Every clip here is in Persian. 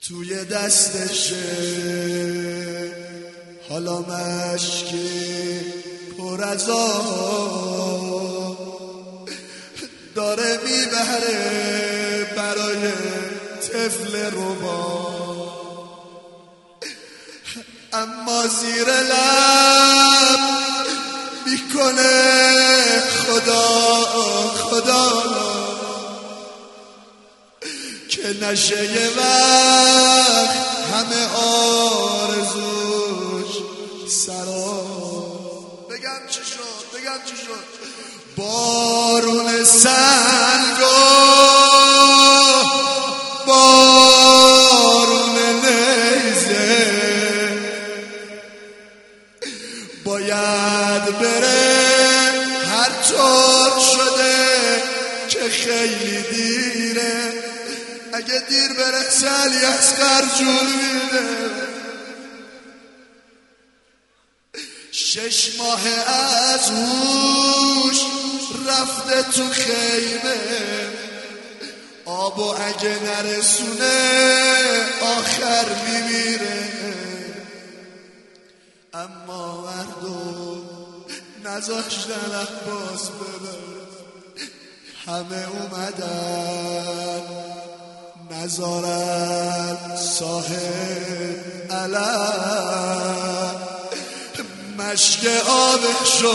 توی دستشه حالا مشکی پر از آب داره میبره برای طفل رباب، اما زیر لب میکنه خدا خدا که نشه یه وقت همه آرزوش سراب. بگم چی شد بارون سنگو بارون نیزه باید بره هر طور شده که خیلی دیره، اگه دیر برسه علی اصغر جون میده. 6 ماه از هوش رفته تو خیمه، آبو اگه نرسونه آخر میمیره، اما مردم نذاشتن عباس ببره، همه اومدن نزارن صاحب علم مشک آبشو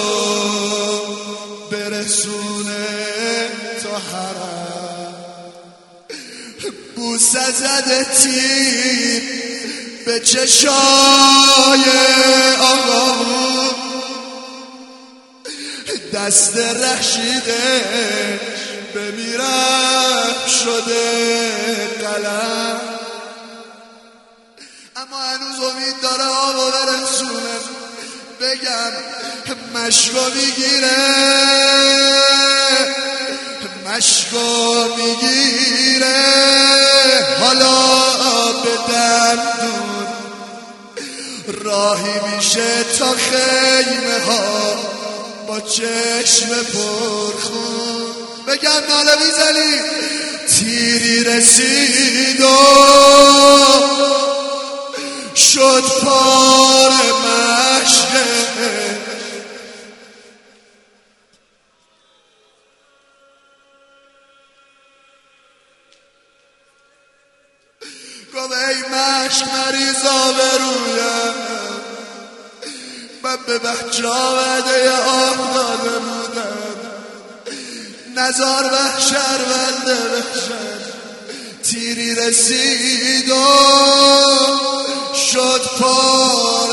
برسونه تا حرم. بوسه زده تیر به چشای آقامون، دست رشیدش بمیرم شده قلم، اما هنوز امید داره آبو برسونه. بگم مشکو میگیره حالا به دندون، راهی میشه تا خیمه ها با چشم پرخون. بگم ناله میزنی تیری رسید و شد پار مشکه، گفت ای مشک مریضا برویم، من به بچه ها وعده آب داده بودم نزار و شرمنده بشن. تیری رسید و شد پار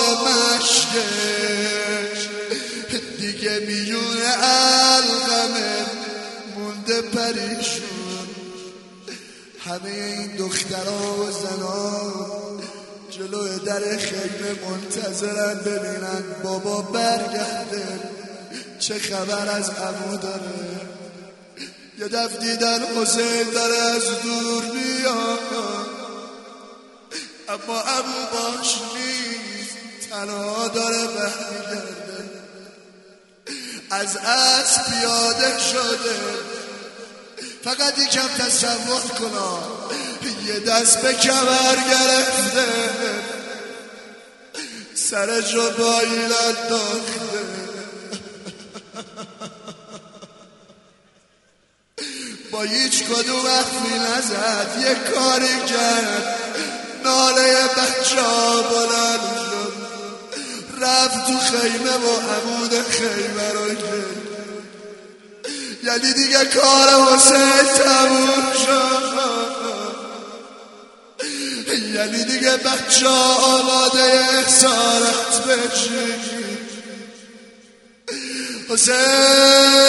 مشکش، دیگه میون علقمه مونده پریشون. همه این دخترها و زنان جلوی در خیمه منتظرن ببینن بابا برگرده چه خبر از عمو داره. یه دفع دیدن حسین داره از دور میاد، اما عمو باش نیست، تنها داره برمیگرده. از اسب پیاده شده، فقط یکم تصور کنا یه دست به کمر گرفته، سر جو بایل انداخته، با هیچ کدوم اخمی نزد، یه کاری کرد ناله بچه ها بلند شد، رفت تو خیمه و عمود خیمه رو کرد. یعنی دیگه کار حسین تموم شد، یعنی دیگه بچه ها آماده اسارت بشید. حسین